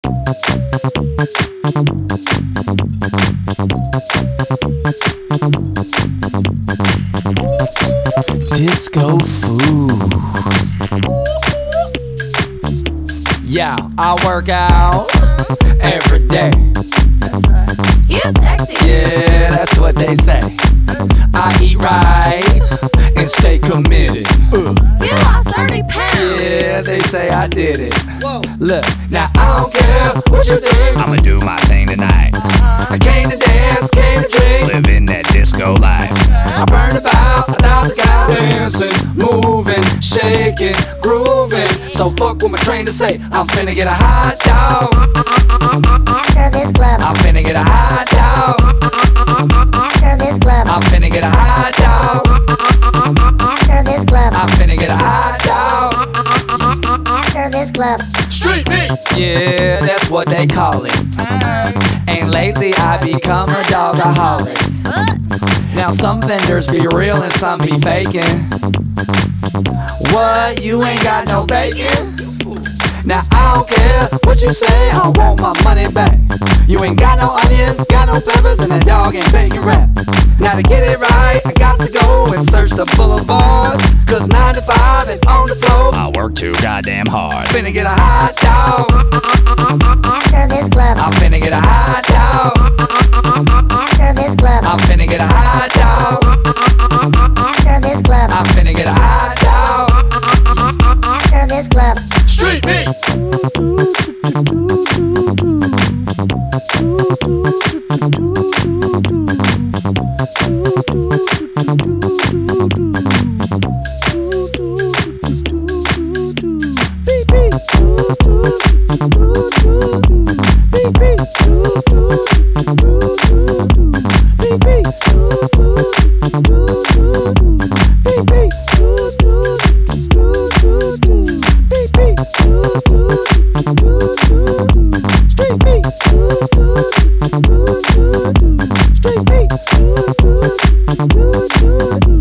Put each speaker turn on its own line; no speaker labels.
Disco food. Yeah, I work out every day.
You sexy.
Yeah, that's what they say. I eat right and stay committed.
You lost 30 pounds.
Yeah, they say I did it. Look, now I don't care what you think.
I'ma do my thing tonight.
I came to dance, came to drink.
Living that disco life.
I burned about 1,000 calories. Dancing, moving, shaking, grooving. So fuck what my trainer say. I'm finna get a hot dog.
After this club.
I'm finna get a hot dog.
After this club.
I'm finna get a hot dog.
After this club.
I'm finna get a hot dog.
After this club.
Street meat. Yeah, that's what they call it. And lately I become a dogaholic. Now some vendors be real and some be faking. What, you ain't got no bacon? Now I don't care what you say, I want my money back. You ain't got no onions, got no peppers, and that dog ain't bacon wrap. Now to get it right, I got to go and search the boulevard. Cause 9 to 5 and on the floor,
I work too goddamn hard.
finna get a hot dog.
After this club.
I'm finna get a hot dog.
After this club.
I'm finna get a hot dog.
After this club.
I'm finna get a hot dog.
After this club.
Street meat.
Street beat.